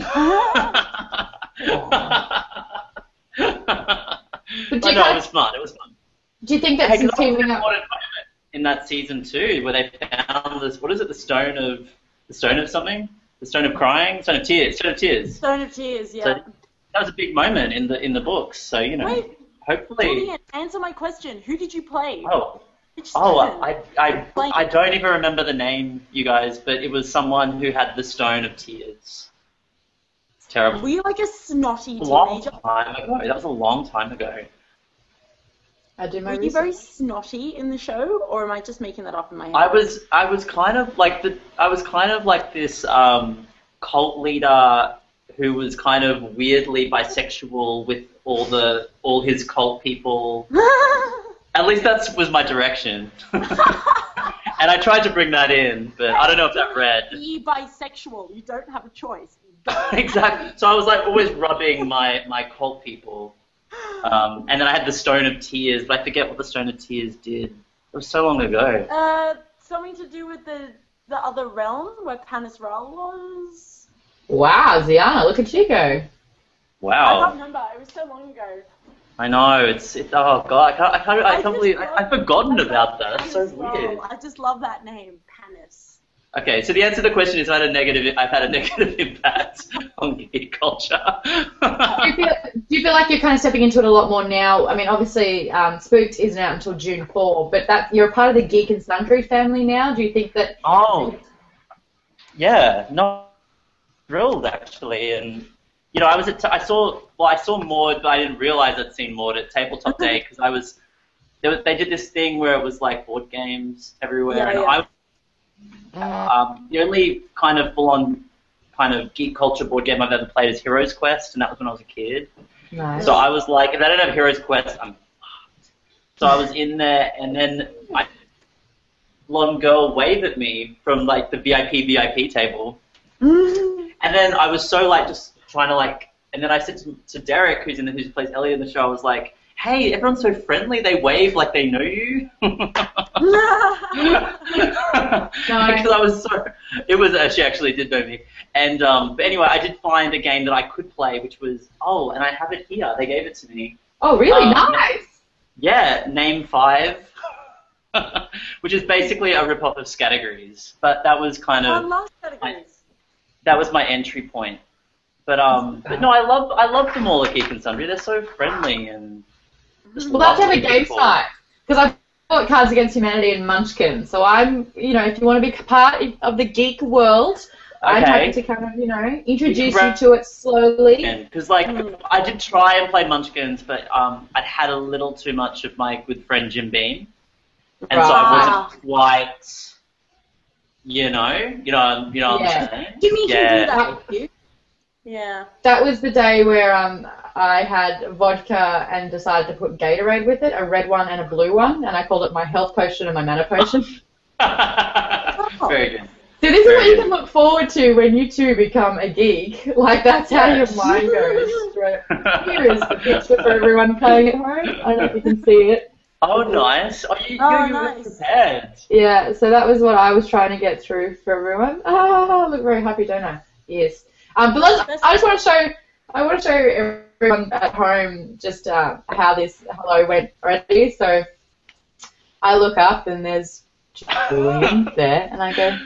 But do But you, no, kind it of- was fun. It was fun. do you think that Hey, since 'cause I was teaming up... disappointed in that season two, where they found this. What is it? The stone of the stone of something. The stone of crying. Stone of tears. Stone of tears. Stone of Tears, yeah. So that was a big moment in the in the books. So you know, Wait, hopefully. Julian, answer my question. Who did you play? Oh, Which oh, season? I I Like- I don't even remember the name, you guys, but it was someone who had the stone of tears. It's terrible. Were you like a snotty A long teenager? time ago. That was a long time ago. I do my Were you research. very snotty in the show, or am I just making that up in my head? I was I was kind of like the I was kind of like this um, cult leader who was kind of weirdly bisexual with all the all his cult people. At least that was my direction. And I tried to bring that in, but I don't know if that read. Be bisexual. You don't have a choice. You don't. Exactly. So I was like always rubbing my, my cult people. Um, and then I had the Stone of Tears, but I forget what the Stone of Tears did. It was so long ago. Uh, something to do with the the other realm where Canis Rael was. Wow, Ziana, look at you go. I can't Wow. remember. It was so long ago. I know. It's it, oh god. I can't. I can't. I can't just believe. love- I, I've forgotten I about love that. That's so Canis Rael. weird. I just love that name, Canis. Okay, so the answer to the question is I had a negative. I've had a negative impact on geek culture. do, you feel, do you feel like you're kind of stepping into it a lot more now? I mean, obviously, um, Spooked isn't out until June fourth, but that you're a part of the Geek and Sundry family now. Do you think that? Oh, yeah, no, thrilled actually, and you know, I was at t- I saw well, I saw Maud, but I didn't realize I'd seen Maud at Tabletop Day because I was, they, was they did this thing where it was like board games everywhere, Yeah, and yeah. I. Um, the only kind of full-on kind of geek culture board game I've ever played is Heroes Quest, and that was when I was a kid. Nice. So I was like, if I don't have Heroes Quest, I'm fucked. So I was in there, and then I, blonde girl waved at me from like the V I P V I P table, and then I was so like just trying to like, and then I said to, to Derek, who's in the, who plays Elliot in the show, I was like, hey, everyone's so friendly, they wave like they know you. Because I was so, it was, uh, she actually did know me. And, um, but anyway, I did find a game that I could play, which was, oh, and I have it here, they gave it to me. Oh, really? Um, Nice. Yeah, Name Five, which is basically a rip-off of Scattergories. But that was kind I of, love categories. that was my entry point. But, um, but no, I love, I love them all at Geek and Sundry, they're so friendly and just We'll have to have a lovely game people. night because I've got Cards Against Humanity and Munchkin. So I'm, you know, if you want to be part of the geek world, I'm Okay. happy to kind of, you know, introduce You you, can to it slowly. Because, like, Mm. I did try and play Munchkins, but um, I'd had a little too much of my good friend Jim Beam. And so I Right. wasn't quite, you know, you know, you know what Yeah. I'm saying? Jimmy Yeah. can do that with you. Yeah. That was the day where um I had vodka and decided to put Gatorade with it, a red one and a blue one, and I called it my health potion and my mana potion. Very good. So this is Very what you good. can look forward to when you two become a geek. Like, that's how Yes. your mind goes. Right. Here is the picture for everyone playing at home. I don't know if you can see it. Oh, nice. Oh, you, Oh, you, you were nice. prepared. Yeah, so that was what I was trying to get through for everyone. Ah, I look very happy, don't I? Yes. Um, but let's, I just want to show, I want to show everyone at home just uh, how this hello went already. So I look up and there's Julian there, and I go,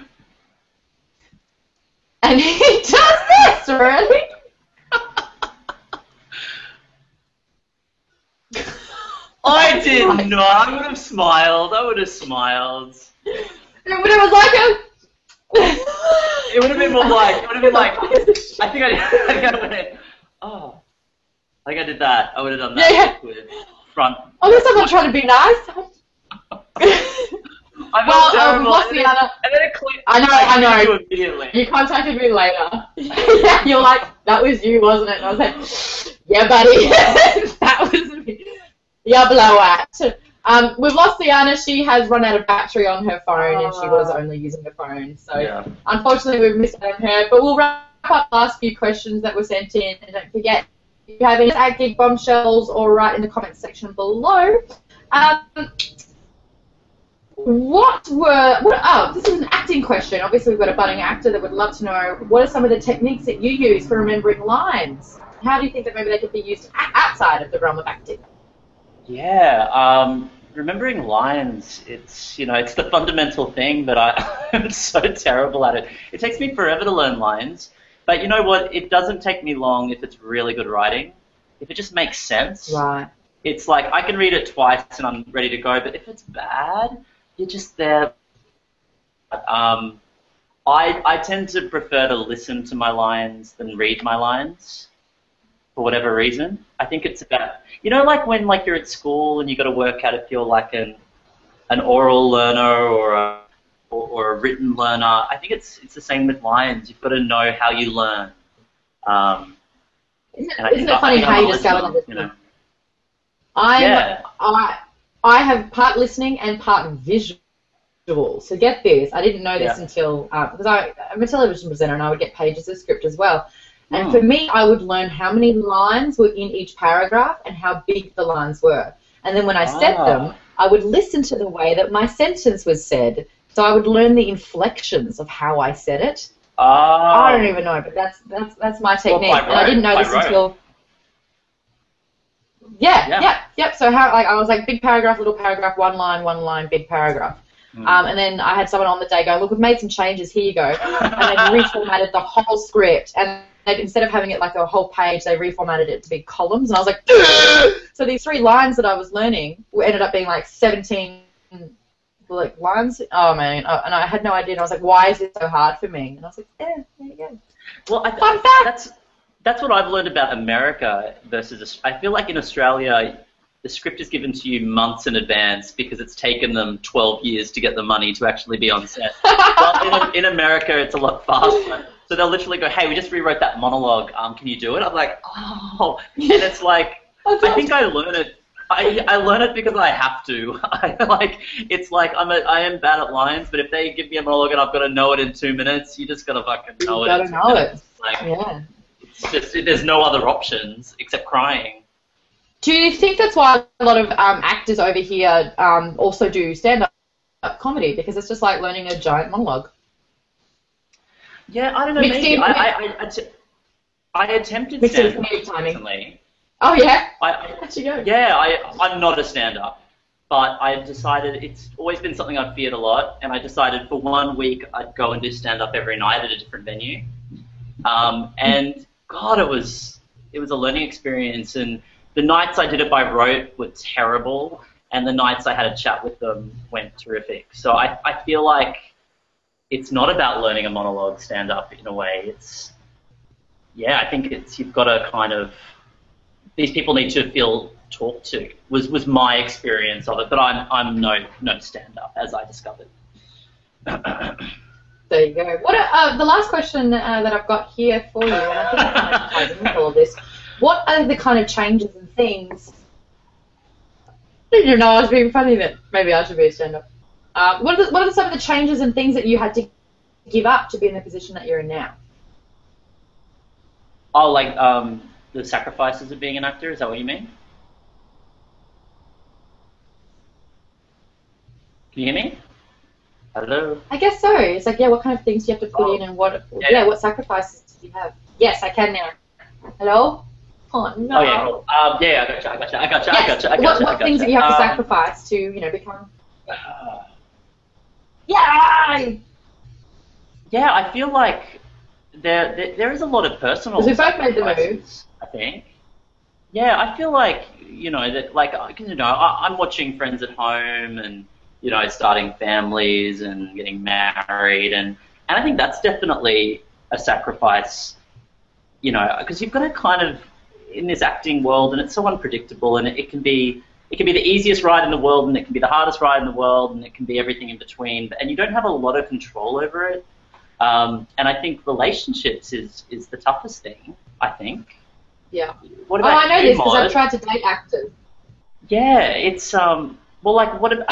and he does this, really? I did not. I would have smiled. I would have smiled. But it was like a... It would have been more like, it would have been like, I think I, I think I went, oh, I think I did that. I would have done that Yeah, with front. Oh, guess I'm not trying to be nice. I felt Well, um, terrible. what's and the then, other- And then it clicked. I know, I I know. knew immediately. You contacted me later. Yeah, you're like, that was you, wasn't it? And I was like, yeah, buddy, that was me. Yeah, blow at. Um, we've lost Diana. She has run out of battery on her phone, and she was only using the phone. So, Yeah. unfortunately, we've missed out on her. But we'll wrap up the last few questions that were sent in. And don't forget, if you have any at Geek Bombshells or write in the comments section below. Um, What were, what, oh, this is an acting question. Obviously, we've got a budding actor that would love to know, what are some of the techniques that you use for remembering lines? How do you think that maybe they could be used a- outside of the realm of acting? Yeah, um, remembering lines, it's, you know, it's the fundamental thing, but I, I'm so terrible at it. It takes me forever to learn lines, but you know what? It doesn't take me long if it's really good writing. If it just makes sense. Right. It's like, I can read it twice and I'm ready to go, but if it's bad, you're just there. Um, I, I tend to prefer to listen to my lines than read my lines, for whatever reason. I think it's about, you know, like when like you're at school and you got to work out if you're like an an oral learner or a or, or a written learner. I think it's it's the same with lines. You've got to know how you learn. Um, Isn't and I it, isn't think it funny I think how I'm you a discover listener, that? you know. I'm, Yeah. I, I have part listening and part visual. So get this, I didn't know this Yeah. until, because I I'm a television presenter and I would get pages of script as well. And Mm. for me, I would learn how many lines were in each paragraph and how big the lines were. And then when I said Ah. them, I would listen to the way that my sentence was said. So I would learn the inflections of how I said it. Oh. I don't even know, but that's that's that's my technique. by And I didn't know rote, this by rote. until. Yeah, Yeah. yeah, yep. So how like I was like big paragraph, little paragraph, one line, one line, big paragraph. Mm. Um, and then I had someone on the day go, look, we've made some changes, here you go. And they reformatted the whole script. And they, instead of having it like a whole page, they reformatted it to be columns. And I was like, ugh! So these three lines that I was learning ended up being like seventeen like lines. Oh, man. And I had no idea. And I was like, why is this so hard for me? And I was like, yeah, there you go. Well, I, Fun fact. That's, that's what I've learned about America versus... I feel like in Australia... the script is given to you months in advance because it's taken them twelve years to get the money to actually be on set. Well, in, in America, it's a lot faster. So they'll literally go, hey, we just rewrote that monologue. Um, can you do it? I'm like, oh. And it's like, I think I learn it. I, I learn it because I have to. I, like, it's like I'm a, I am bad at lines, but if they give me a monologue and I've got to know it in two minutes, you just got to fucking know you it. You got to know minutes. it. Like, yeah. It's just, there's no other options except crying. Do you think that's why a lot of um, actors over here um, also do stand-up comedy? Because it's just like learning a giant monologue. Yeah, I don't know. Mixed Maybe in, I, I, I, I, t- I attempted Mixed in stand-up with timing. recently. Oh, yeah? I, I, How'd you go? yeah, I, I'm not a stand-up, but I decided it's always been something I've feared a lot, and I decided for one week I'd go and do stand-up every night at a different venue. Um, and God, it was it was a learning experience, and the nights I did it by rote were terrible, and the nights I had a chat with them went terrific. So I, I feel like it's not about learning a monologue stand-up in a way. It's, yeah, I think it's, you've got to kind of, these people need to feel talked to, was, was my experience of it, but I'm, I'm no, no stand-up, as I discovered. There you go. What are, uh, the last question uh, that I've got here for you, and I think it kind of ties in with all of this, what are the kind of changes and things? I didn't know I was being funny then. Maybe I should be a stand-up. Uh, what, are the, what are some of the changes and things that you had to give up to be in the position that you're in now? Oh, like um, the sacrifices of being an actor? Is that what you mean? Can you hear me? Hello? I guess so. It's like, yeah, what kind of things do you have to put Oh. in, and what, Yeah. yeah, what sacrifices do you have? Yes, I can now. Hello? Oh, no. Oh, yeah, cool. Um, yeah, I gotcha, I gotcha, I gotcha, Yes. I gotcha, I gotcha, What, I what gotcha. things do you have to Um, sacrifice to, you know, become... uh, Yeah! Yeah, I feel like there, there there is a lot of personal Because we both made the move. sacrifices, I think. Yeah, I feel like, you know, that like, cause, you know, I, I'm watching friends at home and, you know, starting families and getting married, and, and I think that's definitely a sacrifice, you know, because you've got to kind of, in this acting world, and it's so unpredictable, and it, it can be it can be the easiest ride in the world, and it can be the hardest ride in the world, and it can be everything in between, and you don't have a lot of control over it. Um, and I think relationships is, is the toughest thing, I think. Yeah. What Oh, about I know you, this because I've Maud? tried to date actors. Yeah, it's, um, well, like, what about...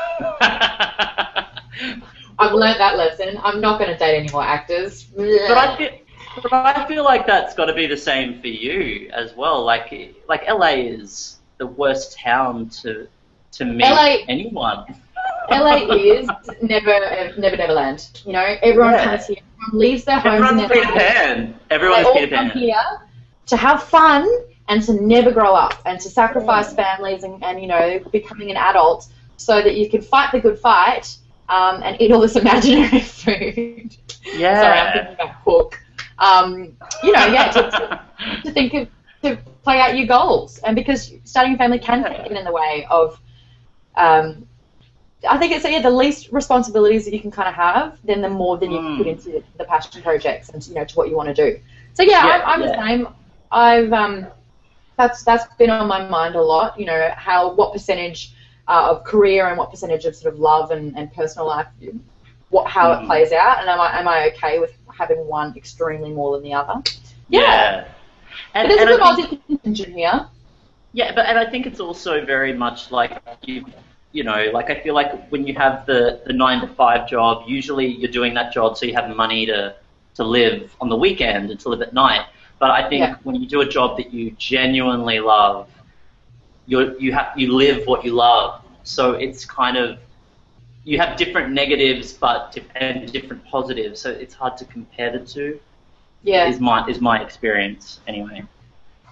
I've learned that lesson. I'm not going to date any more actors. But I feel, but I feel like that's got to be the same for you as well. Like, like L A is the worst town to to meet L A anyone. L A is never, never, never land. You know, everyone Yeah. comes here, everyone leaves their homes Everyone's and their Peter lives. Pan. They Everyone's all Peter come Pan. here to have fun and to never grow up and to sacrifice families and, and you know, becoming an adult so that you can fight the good fight um, and eat all this imaginary food. Yeah. Sorry, I'm thinking about Hook. Um, you know, yeah, to, to, to think of, to play out your goals. And because starting a family can get in the way of, um, I think it's yeah, the least responsibilities that you can kind of have, then the more than you can put Mm. into the passion projects and, you know, to what you want to do. So yeah, Yeah, I'm, I'm yeah. the same. I've um, that's that's been on my mind a lot. You know, how what percentage uh, of career and what percentage of sort of love and, and personal life, what how Mm. it plays out, and am I am I okay with having one extremely more than the other? Yeah, Yeah. but And, there's and a good I think, Aussie contingent here. yeah, but and I think it's also very much like you, you know, like I feel like when you have the, the nine to five job, usually you're doing that job so you have money to to live on the weekend and to live at night. But I think Yeah. when you do a job that you genuinely love, you you have you live what you love. So it's kind of you have different negatives, but dif- and different positives. So it's hard to compare the two. Yeah. Is my is my experience anyway.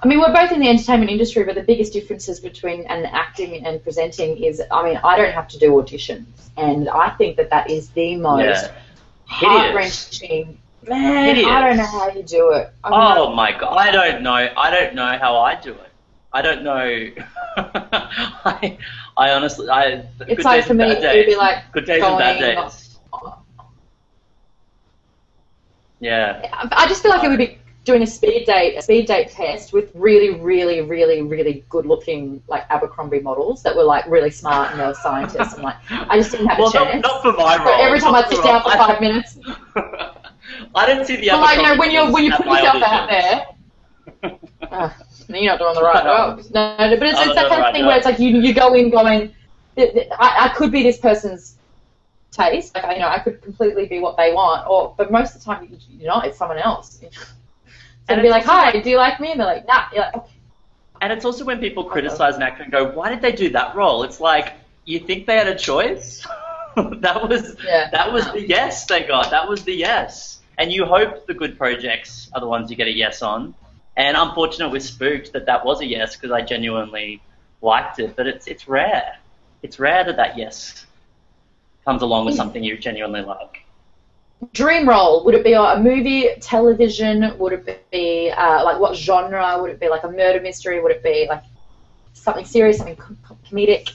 I mean, we're both in the entertainment industry, but the biggest differences between an acting and presenting is, I mean, I don't have to do auditions, and I think that that is the most Yeah. heart-wrenching. Man, Hideous. I don't know how you do it. I mean, Oh my god, I don't know. I don't know how I do it. I don't know. I, I honestly, I. it's good like days for and me, bad it would be days. like Good days going. and bad days. Yeah. I just feel like it would be doing a speed date, a speed date test with really, really, really, really good-looking like Abercrombie models that were like really smart and they were scientists, and like I just didn't have Well, a chance. not, not for my So role. every time not I'd sit for down for my- five minutes. I didn't see the But like, you know, Abercrombie when you're when you at put my yourself out auditions. there, uh, you're not doing the right job. No, no, but it's, I'm it's not that doing kind the of right thing where job. it's like you you go in going, I, I could be this person's taste, like you know, I could completely be what they want, or but most of the time you're not. It's someone else. So And to be it's like, also hi, like- do you like me? And they're like, nah. You're like, okay. And it's also when people criticize an actor and go, why did they do that role? It's like, you think they had a choice? that was Yeah. that was the yes they got. That was the yes. And you hope the good projects are the ones you get a yes on. And unfortunate with Spooked that that was a yes because I genuinely liked it. But it's it's rare. It's rare that that yes comes along with something you genuinely like. Dream role, would it be a movie, television? Would it be, uh, like, what genre? Would it be, like, a murder mystery? Would it be, like, something serious, something com- comedic?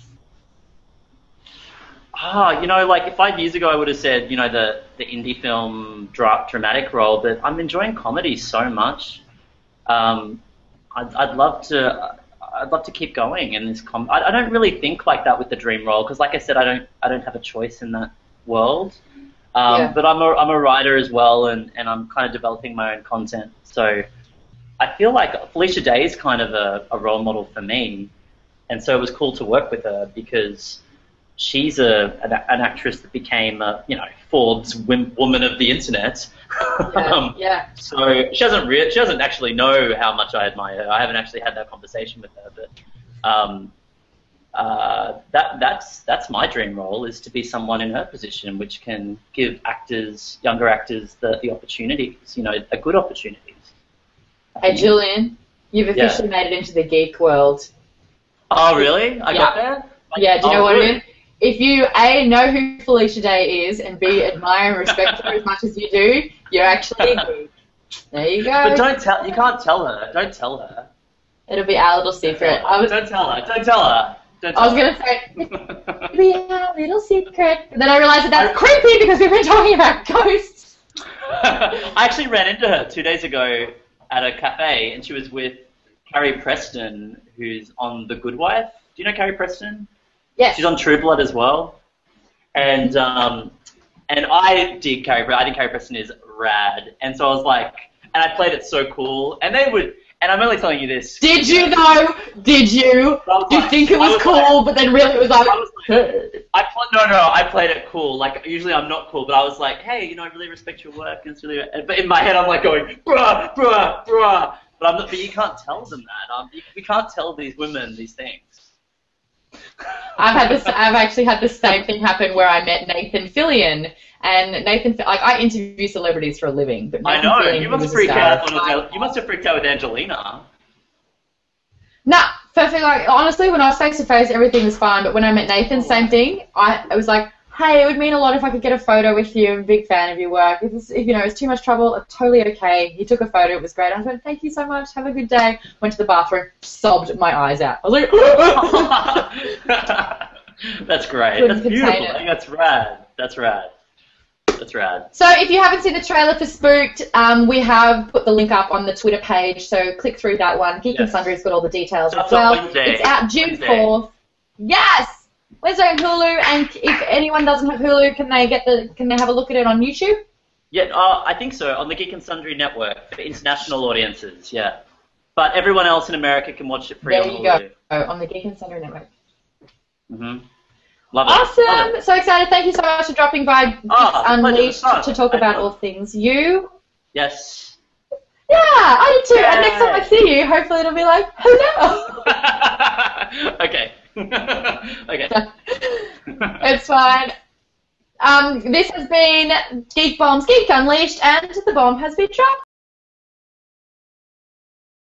Ah, you know, like five years ago I would have said, you know, the, the indie film dra- dramatic role, but I'm enjoying comedy so much. Um, I'd, I'd love to, I'd love to keep going in this. Com- I, I don't really think like that with the dream role because, like I said, I don't, I don't have a choice in that world. Um, Yeah. But I'm a, I'm a writer as well, and, and I'm kind of developing my own content. So I feel like Felicia Day is kind of a, a role model for me, and so it was cool to work with her because she's a an, an actress that became a, you know, Forbes wim, woman of the internet. Yeah, um, yeah. So she doesn't re- she doesn't actually know how much I admire her. I haven't actually had that conversation with her, but um, uh, that that's that's my dream role, is to be someone in her position, which can give actors, younger actors, the, the opportunities, you know, a good opportunities. I Hey, think. Julian, you've Yeah. officially made it into the geek world. Oh, really? I Yeah. got there? Like, Yeah, do you oh, know what I good. mean? If you, A, know who Felicia Day is, and B, admire and respect her as much as you do, you're actually a geek. There you go. But don't tell. You can't tell her. Don't tell her. It'll be our little secret. I was, Don't tell her. Don't tell her. Don't tell I was her. going to say, it'll be our little secret. And then I realised that that's creepy because we've been talking about ghosts. I actually ran into her two days ago at a cafe, and she was with Carrie Preston, who's on The Good Wife. Do you know Carrie Preston? Yes. She's on True Blood as well. And um, and I dig Carrie Preston. I think Carrie Preston is rad. And so I was like, and I played it so cool. And they would, and I'm only telling you this. Did you though? Did you? I was Did you like- think it I was was cool, like- but then really it was like, I was like, I pl- no, no, I played it cool. Like, usually I'm not cool, but I was like, hey, you know, I really respect your work. And it's really, but in my head, I'm like going, bruh, bruh, bruh. But I'm not. But you can't tell them that. Um, you, we can't tell these women these things. I've had this. I've actually had the same thing happen where I met Nathan Fillion, and Nathan, like, I interview celebrities for a living, but I Nathan know. Fillion, You who must was a freak star, out. On, you must have freaked out with Angelina. Nah, perfect. Like, honestly, when I was face to face, everything was fine. But when I met Nathan, same thing. I, I was like, hey, it would mean a lot if I could get a photo with you. I'm a big fan of your work. If, it's, if you know, it's too much trouble, it's totally okay. He took a photo. It was great. I was like, thank you so much. Have a good day. Went to the bathroom, sobbed my eyes out. I was like, That's great. Couldn't That's beautiful. contain it. I think that's rad. That's rad. That's rad. So if you haven't seen the trailer for Spooked, um, we have put the link up on the Twitter page, so click through that one. Geek and Yes. Sundry's got all the details That's as well. on Wednesday. It's out June Wednesday. fourth. Yes! Wednesday on Hulu, and if anyone doesn't have Hulu, can they get the can they have a look at it on YouTube? Yeah, uh, I think so. On the Geek and Sundry network for international audiences. Yeah, but everyone else in America can watch it free There on you Hulu. go, on the Geek and Sundry network. Mm-hmm. Love it. Love Awesome! it. So excited. Thank you so much for dropping by Geeks Oh, Unleashed pleasure. to talk about all things you. Yes. Yeah, I did too. And next time I Yay. see you, hopefully it'll be like, hello. Okay. Okay. It's fine. Um, this has been Geek Bombs Geek Unleashed, and the bomb has been dropped.